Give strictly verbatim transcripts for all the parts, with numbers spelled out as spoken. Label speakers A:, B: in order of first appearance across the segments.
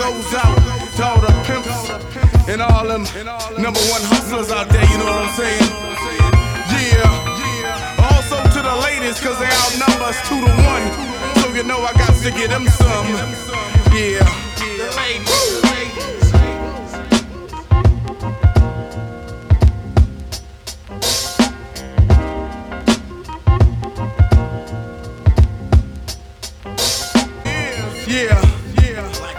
A: goes out to all the pimps and all them number one hustlers out there, you know what I'm saying? Yeah. Also to the ladies, cause they outnumber us two to one. So you know I got to get them some. Yeah. The ladies. Yeah, yeah.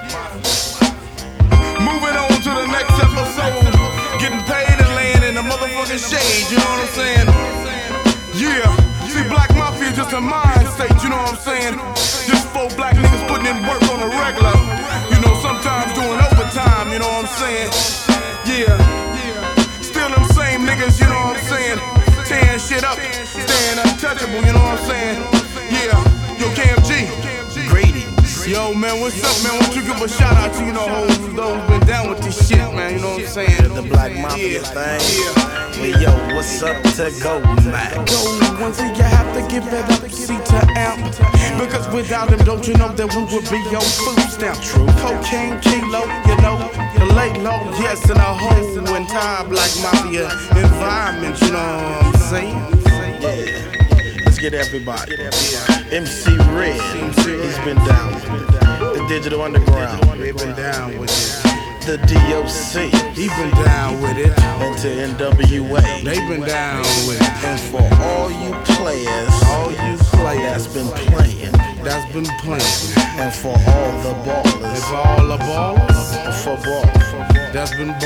A: Moving on to the next episode. Getting paid and laying in the motherfucking shade, you know what I'm saying? Yeah. See, Black Mafia just a mind state, you know what I'm saying? Just four black niggas putting in work on a regular. You know, sometimes doing overtime, you know what I'm saying? Yeah. Still them same niggas, you know what I'm saying? Tearing shit up, staying untouchable, you know what I'm saying? Yeah. Yo, K M G. Yo, man, what's up, man? Won't you give a shout out to, you know, those who's been down with this shit, man, you know what I'm saying?
B: The Black Mafia
A: yeah.
B: thing.
A: Yeah.
B: Hey, yo, what's up to Go Mac?
A: Go, once you have to give it up, C to amp. Because without him, don't you know that we would be your food stamp? True. Cocaine, kilo, you know, the lay low, yes, and a whole entire Black Mafia environment, you know what I'm saying?
B: Yeah. Let's get everybody. M C Red, he's been down with it. The Digital Underground,
A: They've been down with it.
B: The D O C,
A: He's been down with it.
B: and to N W A.
A: They've been down with it.
B: And for all you players,
A: All you players
B: that's been playing,
A: that's been playing.
B: and for all the ballers,
A: If all the ballers
B: for ball.
A: that's been